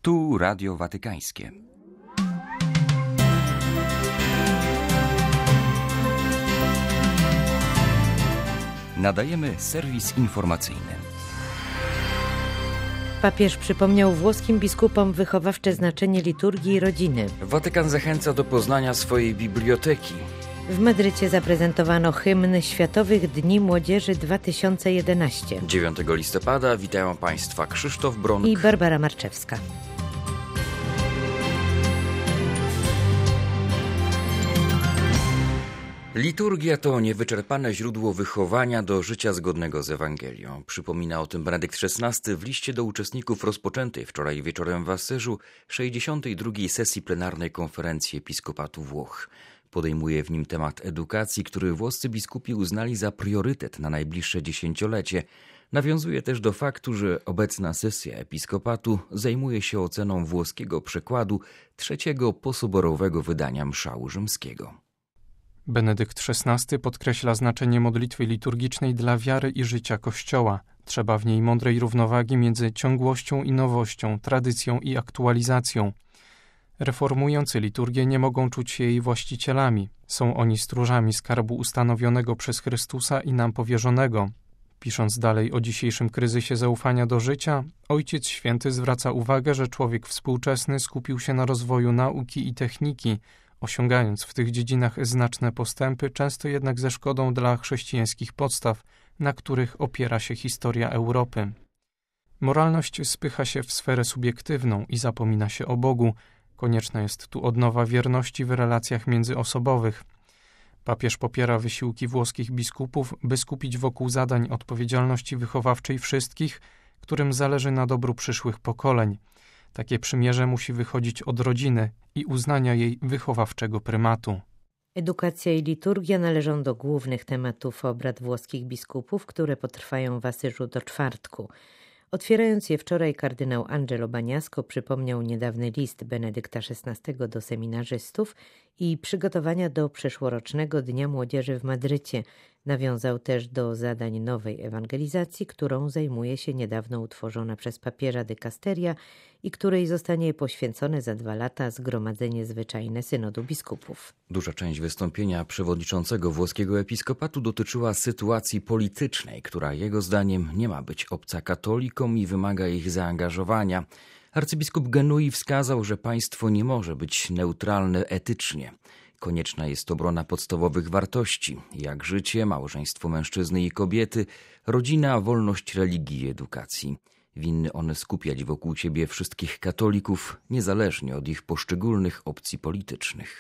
Tu Radio Watykańskie. Nadajemy serwis informacyjny. Papież przypomniał włoskim biskupom wychowawcze znaczenie liturgii i rodziny. Watykan zachęca do poznania swojej biblioteki. W Madrycie zaprezentowano hymn Światowych Dni Młodzieży 2011. 9 listopada witają Państwa Krzysztof Bronk i Barbara Marczewska. Liturgia to niewyczerpane źródło wychowania do życia zgodnego z Ewangelią. Przypomina o tym Benedykt XVI w liście do uczestników rozpoczętej wczoraj wieczorem w Asyżu 62. sesji plenarnej Konferencji Episkopatu Włoch. Podejmuje w nim temat edukacji, który włoscy biskupi uznali za priorytet na najbliższe dziesięciolecie. Nawiązuje też do faktu, że obecna sesja episkopatu zajmuje się oceną włoskiego przekładu trzeciego posoborowego wydania mszału rzymskiego. Benedykt XVI podkreśla znaczenie modlitwy liturgicznej dla wiary i życia Kościoła. Trzeba w niej mądrej równowagi między ciągłością i nowością, tradycją i aktualizacją. Reformujący liturgię nie mogą czuć się jej właścicielami. Są oni stróżami skarbu ustanowionego przez Chrystusa i nam powierzonego. Pisząc dalej o dzisiejszym kryzysie zaufania do życia, Ojciec Święty zwraca uwagę, że człowiek współczesny skupił się na rozwoju nauki i techniki, osiągając w tych dziedzinach znaczne postępy, często jednak ze szkodą dla chrześcijańskich podstaw, na których opiera się historia Europy. Moralność spycha się w sferę subiektywną i zapomina się o Bogu. Konieczna jest tu odnowa wierności w relacjach międzyosobowych. Papież popiera wysiłki włoskich biskupów, by skupić wokół zadań odpowiedzialności wychowawczej wszystkich, którym zależy na dobru przyszłych pokoleń. Takie przymierze musi wychodzić od rodziny i uznania jej wychowawczego prymatu. Edukacja i liturgia należą do głównych tematów obrad włoskich biskupów, które potrwają w Asyżu do czwartku. Otwierając je wczoraj, kardynał Angelo Bagnasco przypomniał niedawny list Benedykta XVI do seminarzystów i przygotowania do przyszłorocznego Dnia Młodzieży w Madrycie. Nawiązał też do zadań nowej ewangelizacji, którą zajmuje się niedawno utworzona przez papieża dykasteria i której zostanie poświęcone za 2 lata Zgromadzenie Zwyczajne Synodu Biskupów. Duża część wystąpienia przewodniczącego włoskiego episkopatu dotyczyła sytuacji politycznej, która jego zdaniem nie ma być obca katolikom i wymaga ich zaangażowania. Arcybiskup Genui wskazał, że państwo nie może być neutralne etycznie. Konieczna jest obrona podstawowych wartości, jak życie, małżeństwo mężczyzny i kobiety, rodzina, wolność religii i edukacji. Winny one skupiać wokół siebie wszystkich katolików, niezależnie od ich poszczególnych opcji politycznych.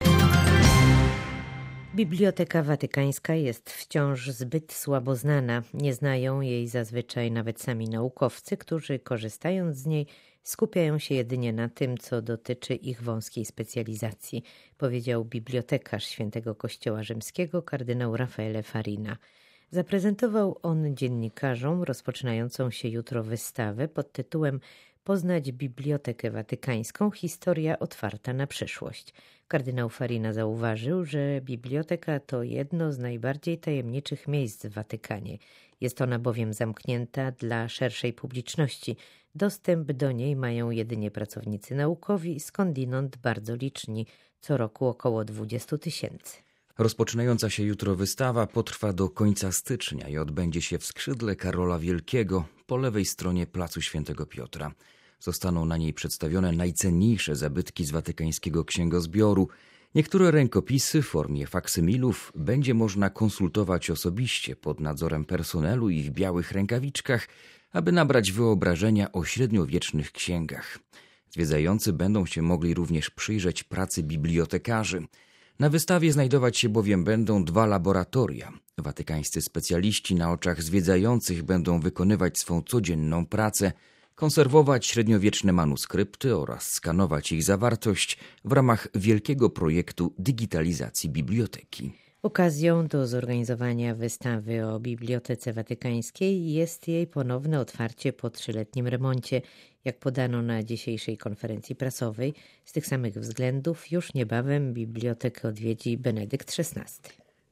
Biblioteka Watykańska jest wciąż zbyt słabo znana. Nie znają jej zazwyczaj nawet sami naukowcy, którzy korzystając z niej skupiają się jedynie na tym, co dotyczy ich wąskiej specjalizacji, powiedział bibliotekarz Świętego Kościoła Rzymskiego kardynał Raffaele Farina. Zaprezentował on dziennikarzom rozpoczynającą się jutro wystawę pod tytułem Poznać Bibliotekę Watykańską – historia otwarta na przyszłość. Kardynał Farina zauważył, że biblioteka to jedno z najbardziej tajemniczych miejsc w Watykanie. Jest ona bowiem zamknięta dla szerszej publiczności. Dostęp do niej mają jedynie pracownicy naukowi, skądinąd bardzo liczni, co roku około 20 000. Rozpoczynająca się jutro wystawa potrwa do końca stycznia i odbędzie się w skrzydle Karola Wielkiego po lewej stronie placu Świętego Piotra. Zostaną na niej przedstawione najcenniejsze zabytki z watykańskiego księgozbioru. Niektóre rękopisy w formie faksymilów będzie można konsultować osobiście pod nadzorem personelu i w białych rękawiczkach, aby nabrać wyobrażenia o średniowiecznych księgach. Zwiedzający będą się mogli również przyjrzeć pracy bibliotekarzy. Na wystawie znajdować się bowiem będą 2 laboratoria. Watykańscy specjaliści na oczach zwiedzających będą wykonywać swą codzienną pracę, konserwować średniowieczne manuskrypty oraz skanować ich zawartość w ramach wielkiego projektu digitalizacji biblioteki. Okazją do zorganizowania wystawy o Bibliotece Watykańskiej jest jej ponowne otwarcie po 3-letnim remoncie. Jak podano na dzisiejszej konferencji prasowej, z tych samych względów już niebawem bibliotekę odwiedzi Benedykt XVI.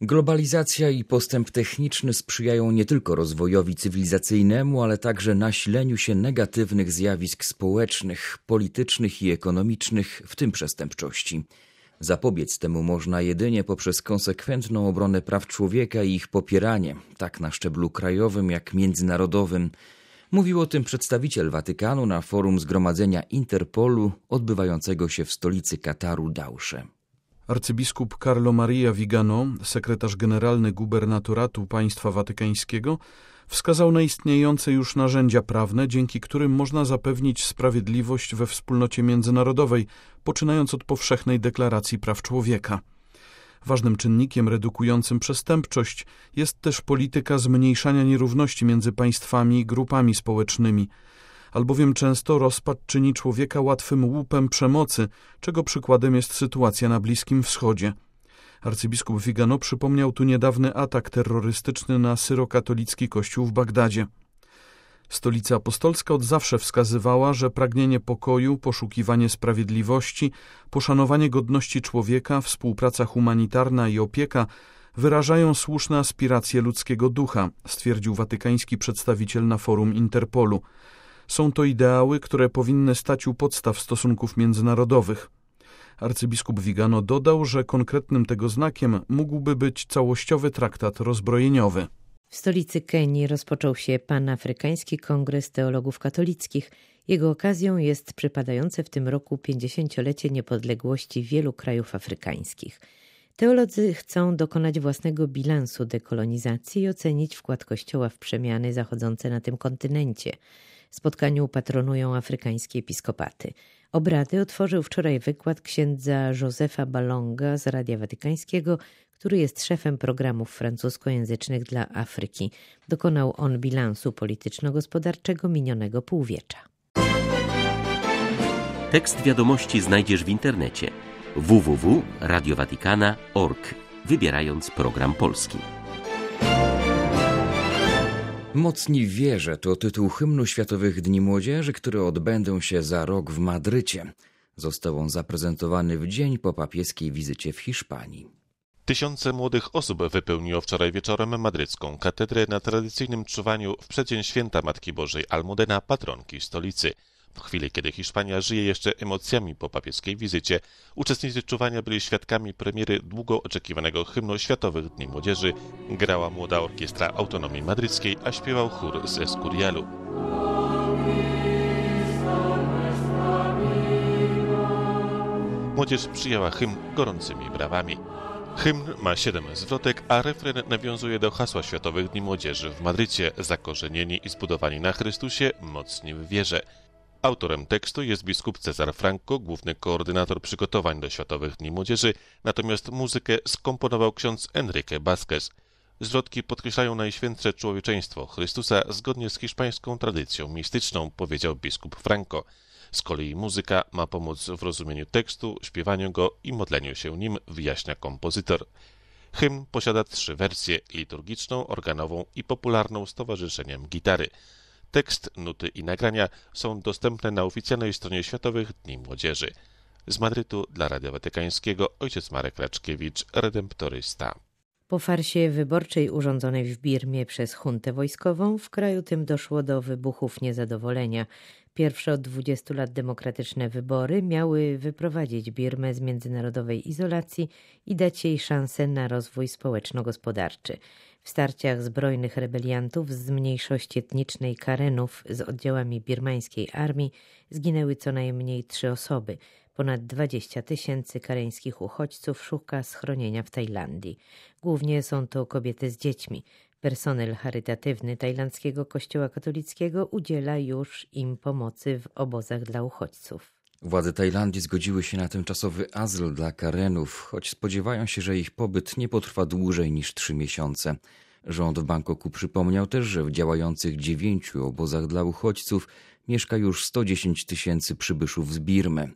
Globalizacja i postęp techniczny sprzyjają nie tylko rozwojowi cywilizacyjnemu, ale także nasileniu się negatywnych zjawisk społecznych, politycznych i ekonomicznych, w tym przestępczości. Zapobiec temu można jedynie poprzez konsekwentną obronę praw człowieka i ich popieranie, tak na szczeblu krajowym jak międzynarodowym. Mówił o tym przedstawiciel Watykanu na forum Zgromadzenia Interpolu odbywającego się w stolicy Kataru Dausze. Arcybiskup Carlo Maria Vigano, sekretarz generalny gubernatoratu państwa watykańskiego, wskazał na istniejące już narzędzia prawne, dzięki którym można zapewnić sprawiedliwość we wspólnocie międzynarodowej, poczynając od powszechnej deklaracji praw człowieka. Ważnym czynnikiem redukującym przestępczość jest też polityka zmniejszania nierówności między państwami i grupami społecznymi, albowiem często rozpad czyni człowieka łatwym łupem przemocy, czego przykładem jest sytuacja na Bliskim Wschodzie. Arcybiskup Vigano przypomniał tu niedawny atak terrorystyczny na syrokatolicki kościół w Bagdadzie. Stolica Apostolska od zawsze wskazywała, że pragnienie pokoju, poszukiwanie sprawiedliwości, poszanowanie godności człowieka, współpraca humanitarna i opieka wyrażają słuszne aspiracje ludzkiego ducha, stwierdził watykański przedstawiciel na forum Interpolu. Są to ideały, które powinny stać u podstaw stosunków międzynarodowych. Arcybiskup Vigano dodał, że konkretnym tego znakiem mógłby być całościowy traktat rozbrojeniowy. W stolicy Kenii rozpoczął się Panafrykański Kongres Teologów Katolickich. Jego okazją jest przypadające w tym roku 50-lecie niepodległości wielu krajów afrykańskich. Teolodzy chcą dokonać własnego bilansu dekolonizacji i ocenić wkład Kościoła w przemiany zachodzące na tym kontynencie. Spotkaniu patronują afrykańskie episkopaty. Obrady otworzył wczoraj wykład księdza Józefa Balonga z Radia Watykańskiego, który jest szefem programów francuskojęzycznych dla Afryki. Dokonał on bilansu polityczno-gospodarczego minionego półwiecza. Tekst wiadomości znajdziesz w internecie www.radiowatikana.org, wybierając program polski. Mocni w wierze to tytuł hymnu Światowych Dni Młodzieży, które odbędą się za rok w Madrycie. Został on zaprezentowany w dzień po papieskiej wizycie w Hiszpanii. Tysiące młodych osób wypełniło wczoraj wieczorem madrycką katedrę na tradycyjnym czuwaniu w przeddzień święta Matki Bożej Almudena, patronki stolicy. W chwili, kiedy Hiszpania żyje jeszcze emocjami po papieskiej wizycie, uczestnicy czuwania byli świadkami premiery długo oczekiwanego hymnu Światowych Dni Młodzieży. Grała młoda orkiestra Autonomii Madryckiej, a śpiewał chór z Escurialu. Młodzież przyjęła hymn gorącymi brawami. Hymn ma 7 zwrotek, a refren nawiązuje do hasła Światowych Dni Młodzieży w Madrycie: zakorzenieni i zbudowani na Chrystusie, mocni w wierze. Autorem tekstu jest biskup Cezar Franco, główny koordynator przygotowań do Światowych Dni Młodzieży, natomiast muzykę skomponował ksiądz Enrique Vázquez. Zwrotki podkreślają najświętsze człowieczeństwo Chrystusa zgodnie z hiszpańską tradycją mistyczną, powiedział biskup Franco. Z kolei muzyka ma pomóc w rozumieniu tekstu, śpiewaniu go i modleniu się nim, wyjaśnia kompozytor. Hymn posiada 3 wersje: liturgiczną, organową i popularną z towarzyszeniem gitary. Tekst, nuty i nagrania są dostępne na oficjalnej stronie Światowych Dni Młodzieży. Z Madrytu dla Radia Watykańskiego ojciec Marek Raczkiewicz, redemptorysta. Po farsie wyborczej urządzonej w Birmie przez juntę wojskową w kraju tym doszło do wybuchów niezadowolenia. Pierwsze od 20 lat demokratyczne wybory miały wyprowadzić Birmę z międzynarodowej izolacji i dać jej szansę na rozwój społeczno-gospodarczy. W starciach zbrojnych rebeliantów z mniejszości etnicznej Karenów z oddziałami birmańskiej armii zginęły co najmniej 3 osoby. Ponad 20 000 kareńskich uchodźców szuka schronienia w Tajlandii. Głównie są to kobiety z dziećmi. Personel charytatywny tajlandzkiego kościoła katolickiego udziela już im pomocy w obozach dla uchodźców. Władze Tajlandii zgodziły się na tymczasowy azyl dla Karenów, choć spodziewają się, że ich pobyt nie potrwa dłużej niż 3 miesiące. Rząd w Bangkoku przypomniał też, że w działających 9 obozach dla uchodźców mieszka już 110 000 przybyszów z Birmy.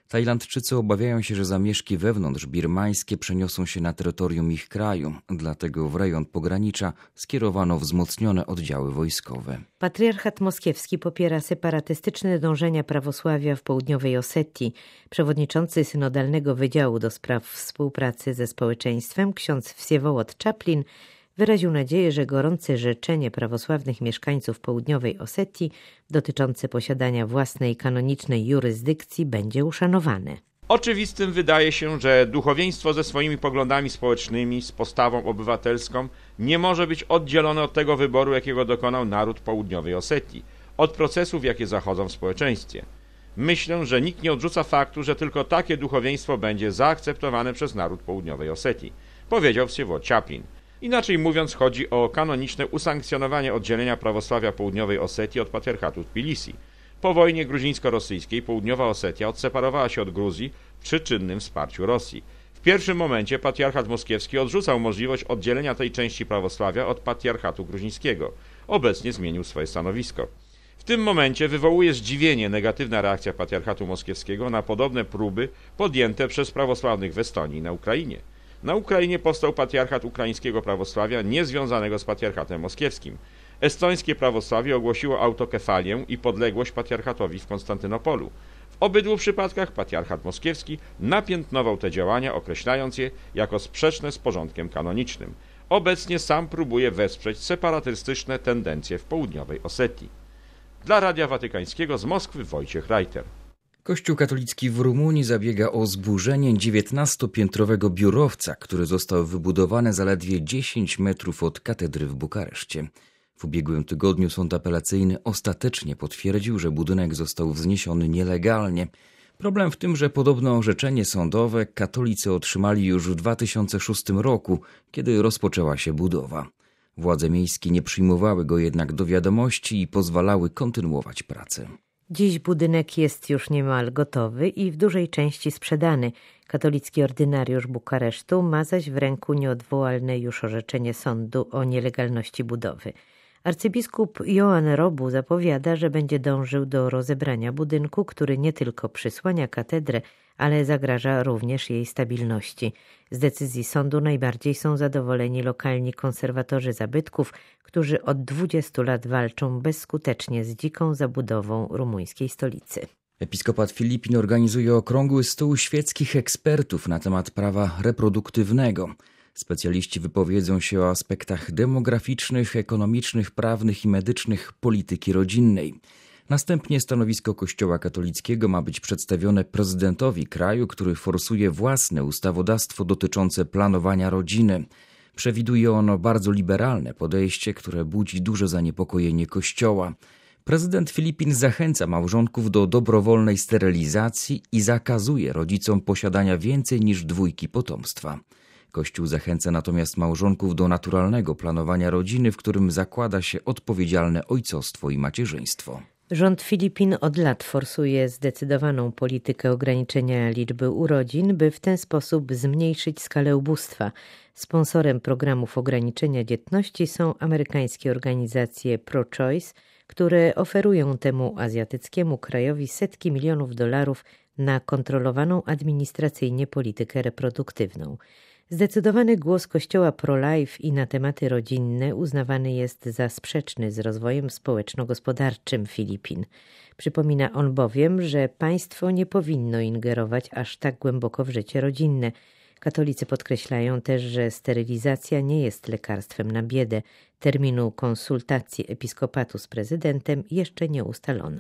Tajlandczycy obawiają się, że zamieszki wewnątrzbirmańskie przeniosą się na terytorium ich kraju, dlatego w rejon pogranicza skierowano wzmocnione oddziały wojskowe. Patriarchat moskiewski popiera separatystyczne dążenia prawosławia w południowej Osetii. Przewodniczący synodalnego wydziału do spraw współpracy ze społeczeństwem, ksiądz Wsiewołod Czaplin, wyraził nadzieję, że gorące życzenie prawosławnych mieszkańców południowej Osetii dotyczące posiadania własnej kanonicznej jurysdykcji będzie uszanowane. Oczywistym wydaje się, że duchowieństwo ze swoimi poglądami społecznymi, z postawą obywatelską nie może być oddzielone od tego wyboru, jakiego dokonał naród południowej Osetii, od procesów, jakie zachodzą w społeczeństwie. Myślę, że nikt nie odrzuca faktu, że tylko takie duchowieństwo będzie zaakceptowane przez naród południowej Osetii, powiedział Wsiewołod Czaplin. Inaczej mówiąc, chodzi o kanoniczne usankcjonowanie oddzielenia prawosławia południowej Osetii od patriarchatu Tbilisi. Po wojnie gruzińsko-rosyjskiej południowa Osetia odseparowała się od Gruzji przy czynnym wsparciu Rosji. W pierwszym momencie patriarchat moskiewski odrzucał możliwość oddzielenia tej części prawosławia od patriarchatu gruzińskiego. Obecnie zmienił swoje stanowisko. W tym momencie wywołuje zdziwienie negatywna reakcja patriarchatu moskiewskiego na podobne próby podjęte przez prawosławnych w Estonii i na Ukrainie. Na Ukrainie powstał patriarchat ukraińskiego prawosławia niezwiązanego z patriarchatem moskiewskim. Estońskie prawosławie ogłosiło autokefalię i podległość patriarchatowi w Konstantynopolu. W obydwu przypadkach patriarchat moskiewski napiętnował te działania, określając je jako sprzeczne z porządkiem kanonicznym. Obecnie sam próbuje wesprzeć separatystyczne tendencje w południowej Osetii. Dla Radia Watykańskiego z Moskwy Wojciech Reiter. Kościół katolicki w Rumunii zabiega o zburzenie 19-piętrowego biurowca, który został wybudowany zaledwie 10 metrów od katedry w Bukareszcie. W ubiegłym tygodniu sąd apelacyjny ostatecznie potwierdził, że budynek został wzniesiony nielegalnie. Problem w tym, że podobne orzeczenie sądowe katolicy otrzymali już w 2006 roku, kiedy rozpoczęła się budowa. Władze miejskie nie przyjmowały go jednak do wiadomości i pozwalały kontynuować pracę. Dziś budynek jest już niemal gotowy i w dużej części sprzedany. Katolicki ordynariusz Bukaresztu ma zaś w ręku nieodwołalne już orzeczenie sądu o nielegalności budowy. Arcybiskup Ioan Robu zapowiada, że będzie dążył do rozebrania budynku, który nie tylko przysłania katedrę, ale zagraża również jej stabilności. Z decyzji sądu najbardziej są zadowoleni lokalni konserwatorzy zabytków, którzy od 20 lat walczą bezskutecznie z dziką zabudową rumuńskiej stolicy. Episkopat Filipin organizuje okrągły stół świeckich ekspertów na temat prawa reproduktywnego. Specjaliści wypowiedzą się o aspektach demograficznych, ekonomicznych, prawnych i medycznych polityki rodzinnej. Następnie stanowisko Kościoła katolickiego ma być przedstawione prezydentowi kraju, który forsuje własne ustawodawstwo dotyczące planowania rodziny. Przewiduje ono bardzo liberalne podejście, które budzi duże zaniepokojenie Kościoła. Prezydent Filipin zachęca małżonków do dobrowolnej sterylizacji i zakazuje rodzicom posiadania więcej niż 2 potomstwa. Kościół zachęca natomiast małżonków do naturalnego planowania rodziny, w którym zakłada się odpowiedzialne ojcostwo i macierzyństwo. Rząd Filipin od lat forsuje zdecydowaną politykę ograniczenia liczby urodzin, by w ten sposób zmniejszyć skalę ubóstwa. Sponsorem programów ograniczenia dzietności są amerykańskie organizacje pro-choice, które oferują temu azjatyckiemu krajowi setki milionów dolarów na kontrolowaną administracyjnie politykę reproduktywną. Zdecydowany głos Kościoła pro-life i na tematy rodzinne uznawany jest za sprzeczny z rozwojem społeczno-gospodarczym Filipin. Przypomina on bowiem, że państwo nie powinno ingerować aż tak głęboko w życie rodzinne. Katolicy podkreślają też, że sterylizacja nie jest lekarstwem na biedę. Terminu konsultacji episkopatu z prezydentem jeszcze nie ustalono.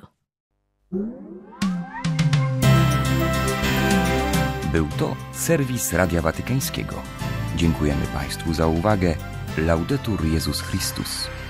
Był to serwis Radia Watykańskiego. Dziękujemy Państwu za uwagę. Laudetur Jezus Chrystus.